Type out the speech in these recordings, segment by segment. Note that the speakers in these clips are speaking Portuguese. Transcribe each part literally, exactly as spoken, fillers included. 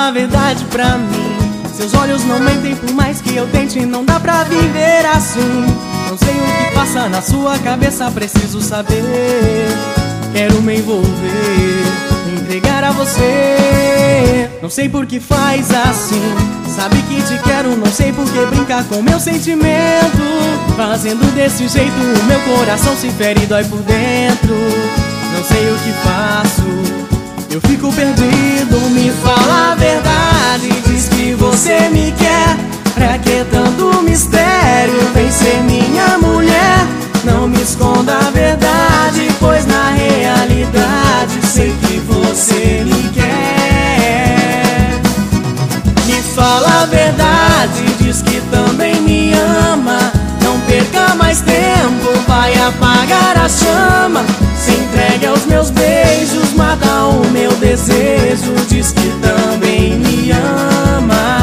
Fala a verdade pra mim, seus olhos não mentem, por mais que eu tente, não dá pra viver assim. Não sei o que passa na sua cabeça, preciso saber. Quero me envolver, me entregar a você. Não sei por que faz assim, sabe que te quero, não sei por que brincar com meu sentimento. Fazendo desse jeito o meu coração se fere e dói por dentro. Não sei o que faço, eu fico perdido. Me fala a verdade, diz que você me quer. Pra que tanto mistério, vem ser minha mulher. Não me esconda a verdade, pois na realidade sei que você me quer. Me fala a verdade, diz que também me ama. Não perca mais tempo, vai apagar a chama. Se entregue aos meus beijos, mata o meu desejo. Diz que também me ama.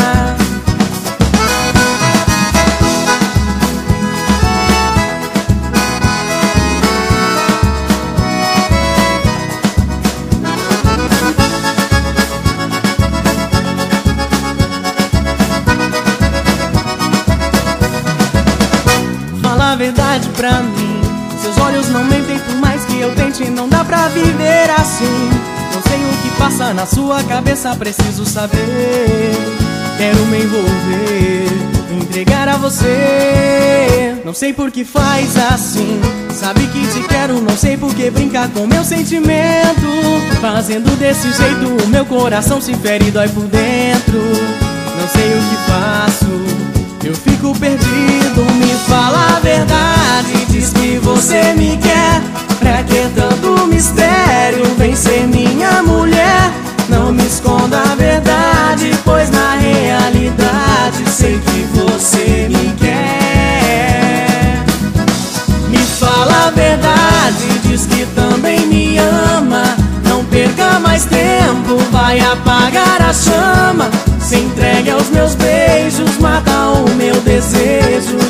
Fala a verdade pra mim, seus olhos não mentem, por mais que eu tente, não dá pra viver assim. Não sei o que passa na sua cabeça, preciso saber. Quero me envolver, me entregar a você. Não sei por que faz assim, sabe que te quero, não sei por que brincar com meu sentimento. Fazendo desse jeito o meu coração se fere e dói por dentro. Não sei o que faço, eu fico perdido. Me fala a verdade, diz que você me quer. Pra que tanto mistério, vem ser minha mulher. Não me esconda a verdade, pois na realidade sei que você me quer. Me fala a verdade, diz que também me ama. Não perca mais tempo, vai apagar a chama. Se entregue aos meus beijos, mata o meu desejo.